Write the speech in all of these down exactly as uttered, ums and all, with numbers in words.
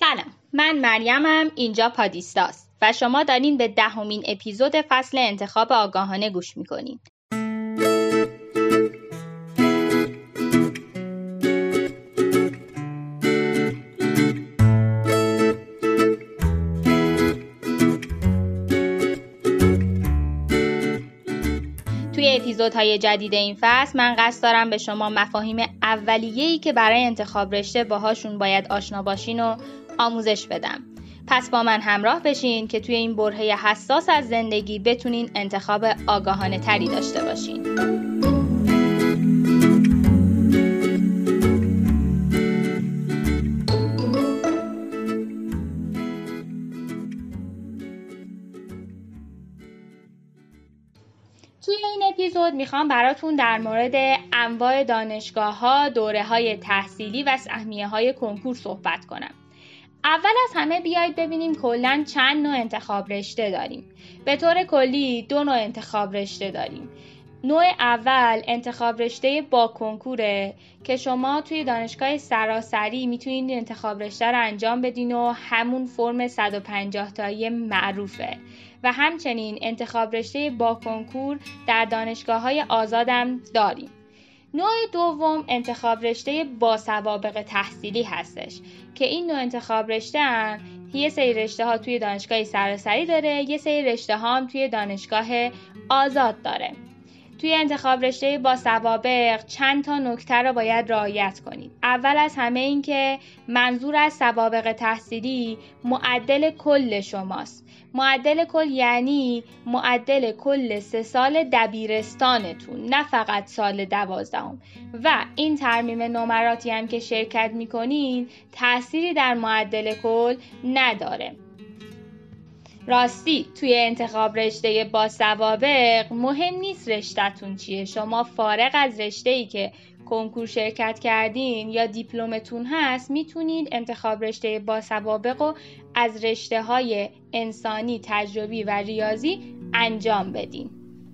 سلام، من مریمم، اینجا پادیستاست و شما دارین به دهمین اپیزود فصل انتخاب آگاهانه گوش میکنین. توی اپیزودهای جدید این فصل من قصد دارم به شما مفاهیم اولیه‌ای که برای انتخاب رشته باهاشون باید آشنا باشین و آموزش بدم. پس با من همراه بشین که توی این برهه حساس از زندگی بتونین انتخاب آگاهانه تری داشته باشین. توی این اپیزود میخوام براتون در مورد انواع دانشگاه‌ها، دوره‌های تحصیلی و سهمیه‌های کنکور صحبت کنم. اول از همه بیایید ببینیم کلاً چند نوع انتخاب رشته داریم. به طور کلی دو نوع انتخاب رشته داریم. نوع اول انتخاب رشته با کنکوره که شما توی دانشگاه سراسری میتونید انتخاب رشته رو انجام بدین و همون فرم صد و پنجاه تایی معروفه. و همچنین انتخاب رشته با کنکور در دانشگاه‌های آزادم داریم. نوع دوم انتخاب رشته با سوابق تحصیلی هستش که این نوع انتخاب رشته هم یه سری رشته ها توی دانشگاه سراسری داره، یه سری رشته ها هم توی دانشگاه آزاد داره. توی انتخاب رشته با سوابق چند تا نکته رو باید رعایت کنید. اول از همه این که منظور از سوابق تحصیلی معدل کل شماست. معدل کل یعنی معدل کل سه سال دبیرستانتون، نه فقط سال دوازدهم. و این ترمیم نمراتی هم که شرکت میکنین تأثیری در معدل کل نداره. راستی توی انتخاب رشته با سوابق مهم نیست رشته‌تون چیه. شما فارغ از رشته‌ای که کنکور شرکت کردین یا دیپلمتون هست میتونید انتخاب رشته با سوابق رو از رشته‌های انسانی، تجربی و ریاضی انجام بدین.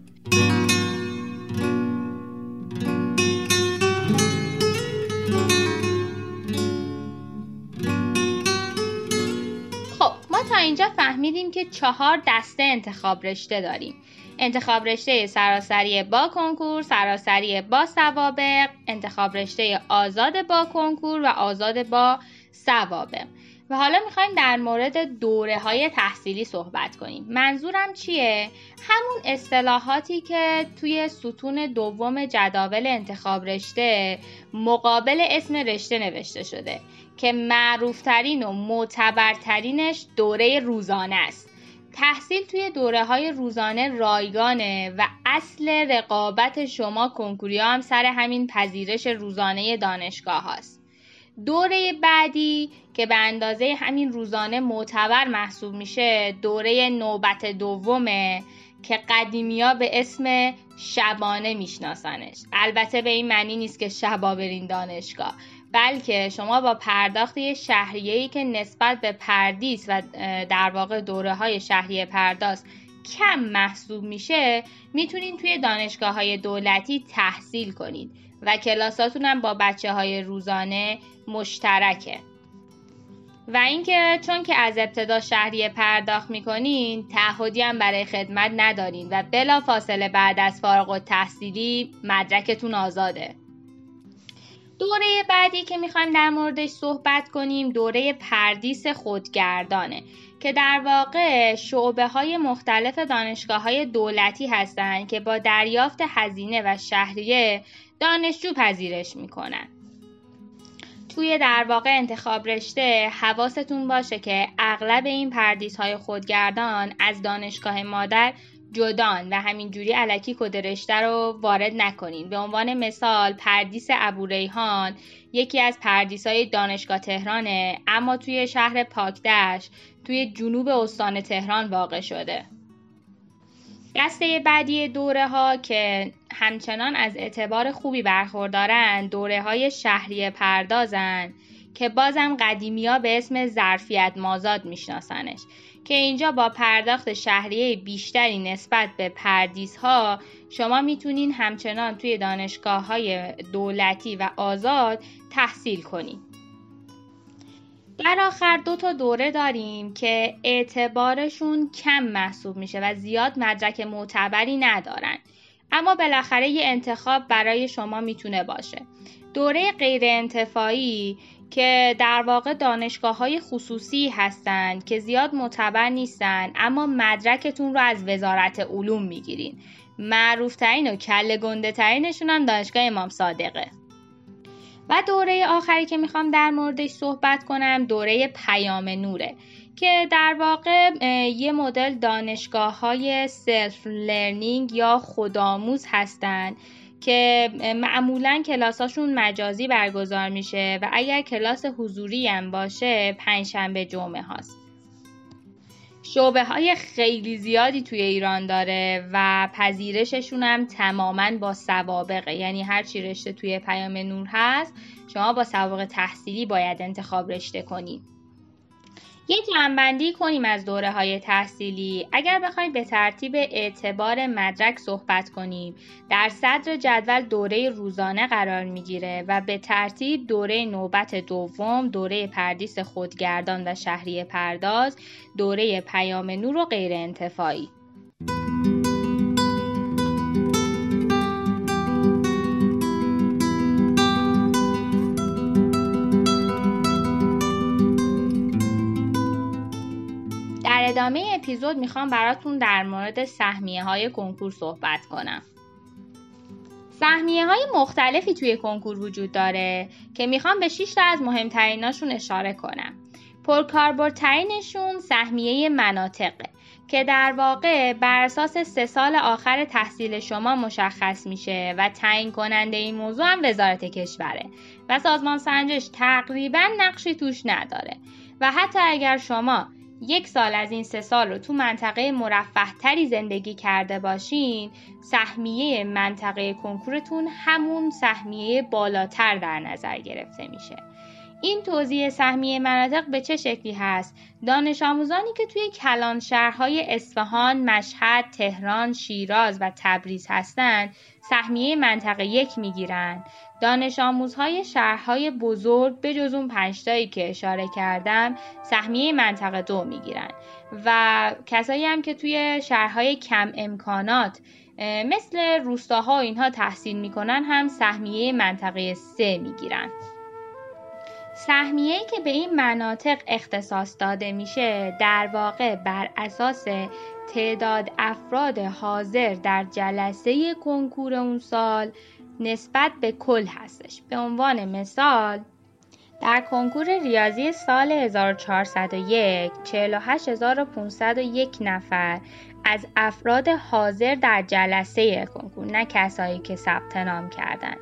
تا اینجا فهمیدیم که چهار دسته انتخاب رشته داریم. انتخاب رشته سراسری با کنکور، سراسری با سوابق، انتخاب رشته آزاد با کنکور و آزاد با سوابق. و حالا میخوایم در مورد دوره های تحصیلی صحبت کنیم. منظورم چیه؟ همون اصطلاحاتی که توی ستون دوم جداول انتخاب رشته مقابل اسم رشته نوشته شده که معروفترین و معتبرترینش دوره روزانه است. تحصیل توی دوره های روزانه رایگانه و اصل رقابت شما کنکوریا هم سر همین پذیرش روزانه دانشگاه هاست. دوره بعدی که به اندازه همین روزانه معتبر محسوب میشه دوره نوبت دومه که قدیمیا به اسم شبانه میشناسنش. البته به این معنی نیست که شبا برین دانشگاه، بلکه شما با پرداخت یه شهریه‌ای که نسبت به پردیس و در واقع دوره‌های شهریه پرداس کم محسوب میشه میتونین توی دانشگاه‌های دولتی تحصیل کنید و کلاساتون هم با بچه‌های روزانه مشترکه. و اینکه چون که از ابتدا شهریه پرداخت میکنین تعهدی هم برای خدمت ندارین و بلا فاصله بعد از فارغ التحصیلی مدرکتون آزاده. دوره بعدی که میخوایم در موردش صحبت کنیم دوره پردیس خودگردانه که در واقع شعبه های مختلف دانشگاه های دولتی هستند که با دریافت هزینه و شهریه دانشجو پذیرش میکنن. توی در واقع انتخاب رشته حواستون باشه که اغلب این پردیس های خودگردان از دانشگاه مادر جدان و همینجوری الکی کد رشته رو وارد نکنین. به عنوان مثال پردیس ابوریحان یکی از پردیس‌های دانشگاه تهرانه، اما توی شهر پاکدشت توی جنوب استان تهران واقع شده. دسته بعدی دوره ها که همچنان از اعتبار خوبی برخوردارن دوره های شهریه پردازن که بازم قدیمیا به اسم ظرفیت مازاد میشناسنش که اینجا با پرداخت شهریه بیشتری نسبت به پردیس ها شما میتونین همچنان توی دانشگاه های دولتی و آزاد تحصیل کنین. در آخر دو تا دوره داریم که اعتبارشون کم محسوب میشه و زیاد مدرک معتبری ندارن، اما بالاخره یه انتخاب برای شما میتونه باشه. دوره غیر انتفاعی که در واقع دانشگاه‌های خصوصی هستند که زیاد معتبر نیستن، اما مدرکتون رو از وزارت علوم میگیرین. معروف ترین و کله گنده ترینشون هم دانشگاه امام صادقه. و دوره آخری که میخوام در موردش صحبت کنم دوره پیام نوره که در واقع یه مدل دانشگاه‌های سلف لرنینگ یا خودآموز هستن که معمولاً کلاساشون مجازی برگزار میشه و اگر کلاس حضوری هم باشه پنجشنبه جمعه هاست. شعبه های خیلی زیادی توی ایران داره و پذیرششون هم تماماً با سوابقه، یعنی هر چی رشته توی پیام نور هست شما با سوابق تحصیلی باید انتخاب رشته کنید. یه جمع‌بندی کنیم از دوره های تحصیلی. اگر بخوایم به ترتیب اعتبار مدرک صحبت کنیم، در صدر جدول دوره روزانه قرار میگیره و به ترتیب دوره نوبت دوم، دوره پردیس خودگردان و شهریه پرداز، دوره پیام نور و غیر انتفاعی. در ادامه اپیزود میخوام براتون در مورد سهمیه های کنکور صحبت کنم. سهمیه های مختلفی توی کنکور وجود داره که میخوام به شش تا از مهمتریناشون اشاره کنم. پرکاربردترینشون سهمیه مناطقه که در واقع بر اساس سه سال آخر تحصیل شما مشخص میشه و تعیین کننده این موضوع هم وزارت کشوره و سازمان سنجش تقریبا نقشی توش نداره و حتی اگر شما یک سال از این سه سال رو تو منطقه مرفه تری زندگی کرده باشین، سهمیه منطقه کنکورتون همون سهمیه بالاتر در نظر گرفته میشه. این توزیع سهمیه مناطق به چه شکلی هست؟ دانش آموزانی که توی کلان شهرهای اصفهان، مشهد، تهران، شیراز و تبریز هستند، سهمیه منطقه یک میگیرن. دانش آموزهای شهرهای بزرگ به جز اون پنج تایی که اشاره کردم، سهمیه منطقه دو میگیرن و کسایی هم که توی شهرهای کم امکانات مثل روستاها و اینها تحصیل میکنن هم سهمیه منطقه سه میگیرن. سهمیه‌ای که به این مناطق اختصاص داده میشه در واقع بر اساس تعداد افراد حاضر در جلسه کنکور اون سال نسبت به کل هستش. به عنوان مثال در کنکور ریاضی سال هزار و چهارصد و یک چهل و هشت هزار و پانصد و یک نفر از افراد حاضر در جلسه کنکور، نه کسایی که ثبت نام کردن،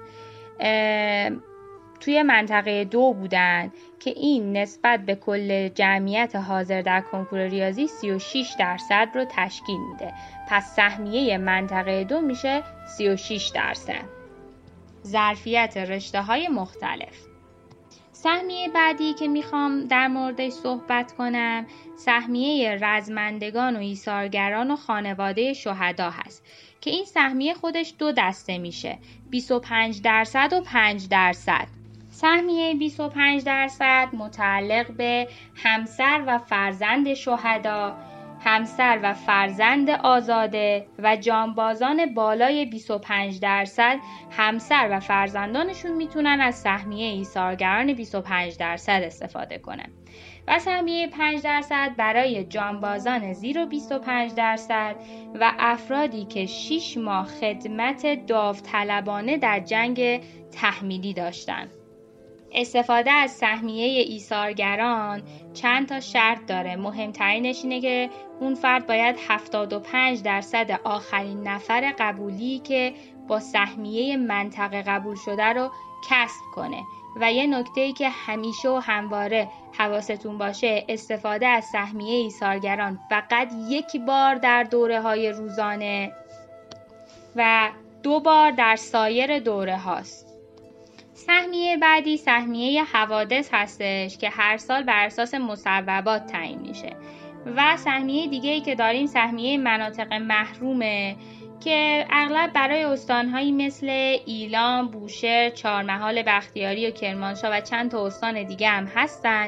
توی منطقه دو بودن که این نسبت به کل جمعیت حاضر در کنکور ریاضی سی و شش درصد رو تشکیل میده. پس سهمیه منطقه دو میشه سی و شش درصد. ظرفیت رشته های مختلف. سهمیه بعدی که میخوام در موردش صحبت کنم سهمیه رزمندگان و ایثارگران و خانواده شهدا هست که این سهمیه خودش دو دسته میشه، بیست و پنج درصد و پنج درصد. سهمیه بیست و پنج درصد متعلق به همسر و فرزند شهدا، همسر و فرزند آزاده و جانبازان بالای بیست و پنج درصد همسر و فرزندانشون میتونن از سهمیه ایثارگران بیست و پنج درصد استفاده کنن. و سهمیه پنج درصد برای جانبازان زیر بیست و پنج درصد و افرادی که شش ماه خدمت داوطلبانه در جنگ تحمیلی داشتن. استفاده از سهمیه ایثارگران چند تا شرط داره. مهمترینش اینه که اون فرد باید هفتاد و پنج درصد آخرین نفر قبولی که با سهمیه منطقه قبول شده رو کسب کنه. و یه نکته‌ای که همیشه و همواره حواستون باشه، استفاده از سهمیه ایثارگران فقط یک بار در دوره‌های روزانه و دو بار در سایر دوره هاست. سهمیه بعدی سهمیه حوادث هستش که هر سال بر اساس مصوبات تعیین میشه. و سهمیه دیگه‌ای که داریم سهمیه مناطق محرومه که اغلب برای استانهایی مثل ایلام، بوشهر، چهارمحال بختیاری و کرمانشاه و چند تا استان دیگه هم هستن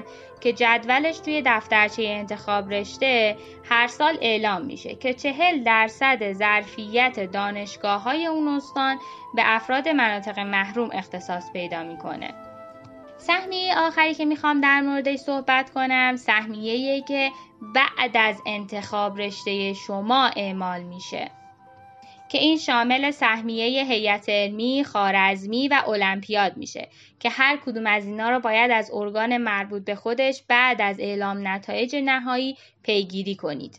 که جدولش توی دفترچه انتخاب رشته هر سال اعلام میشه که چهل درصد ظرفیت دانشگاه‌های اون استان به افراد مناطق محروم اختصاص پیدا میکنه. سهمیه آخری که میخوام در موردش صحبت کنم سهمیه‌ایه که بعد از انتخاب رشته شما اعمال میشه که این شامل سهمیه هیئت علمی، خوارزمی و المپیاد میشه که هر کدوم از اینا رو باید از ارگان مربوط به خودش بعد از اعلام نتایج نهایی پیگیری کنید.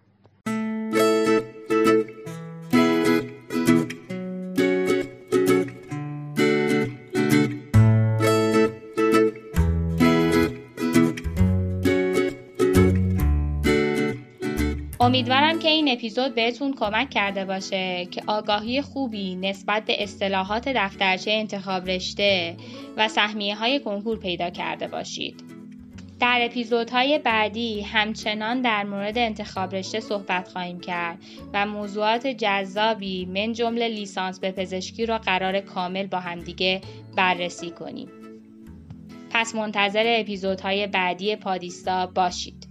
امیدوارم که این اپیزود بهتون کمک کرده باشه که آگاهی خوبی نسبت به اصطلاحات دفترچه انتخاب رشته و سهمیه‌های کنکور پیدا کرده باشید. در اپیزودهای بعدی همچنان در مورد انتخاب رشته صحبت خواهیم کرد و موضوعات جذابی من جمله لیسانس به پزشکی را قرار کامل با همدیگه بررسی کنیم. پس منتظر اپیزودهای بعدی پادیستا باشید.